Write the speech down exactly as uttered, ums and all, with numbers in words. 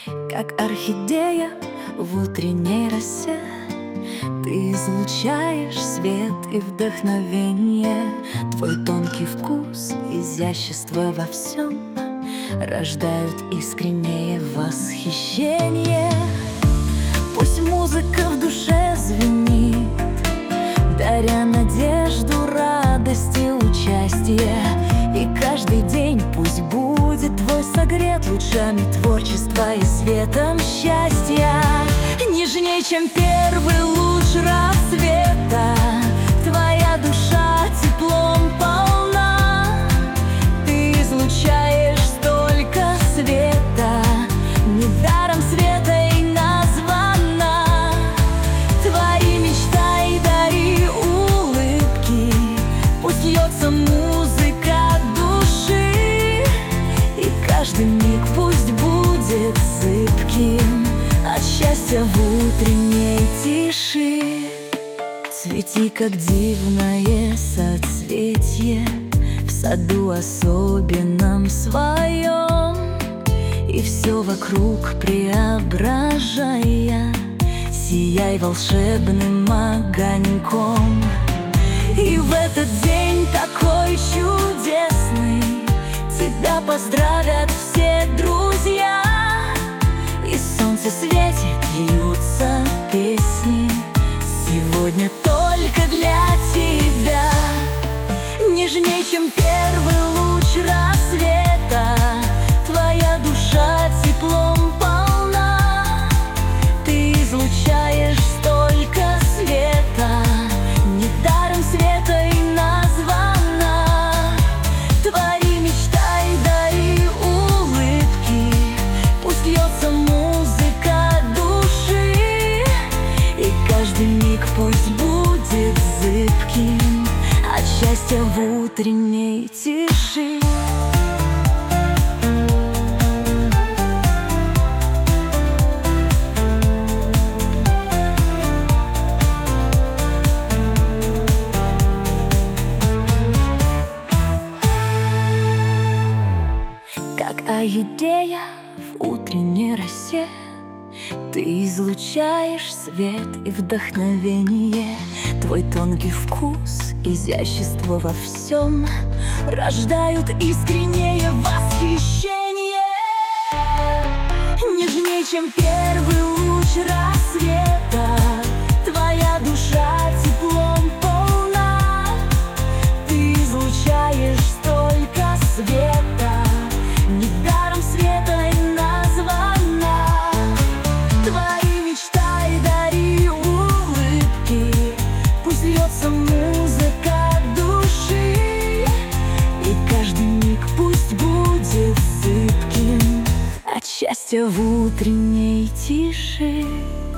Как орхидея в утренней росе, ты излучаешь свет и вдохновение. Твой тонкий вкус, изящество во всем рождают искреннее восхищение. Пусть музыка в душе звенит, даря надежду, радость и участие. И каждый день пусть будет твой согрет лучами творчества и светом счастья. Нежнее, чем первый луч рассвета, твоя душа теплом полна. Ты излучаешь столько света, недаром светой названа. Твори мечта и дари улыбки, пусть льется музыка души. И каждый миг пусть будет зыбким от счастья в утренней тиши. Цвети, как дивное соцветие в саду особенном своем, и все вокруг преображая, сияй волшебным огоньком. И в этот день такой чудесный тебя поздравят все друзья. И солнце светит, льются песни сегодня только для тебя. Нежнее, чем первый луч рассвета, твоя душа теплом полна. Ты излучаешь столько света, недаром светой названа. Твори, мечтай, дари улыбки, пусть льется музыка души. И каждый миг пусть будет зыбким от счастья в утренней тиши. Как орхидея в утренней росе, ты излучаешь свет и вдохновение. Твой тонкий вкус, изящество во всем рождают искреннее восхищение. Нежнее, чем первый луч рассвета, твоя душа теплом полна. Ты излучаешь столько света, недаром светой названа. Твори, мечтай, дари улыбки, пусть льется музыка души. И каждый миг пусть будет зыбким от счастья в утренней тиши.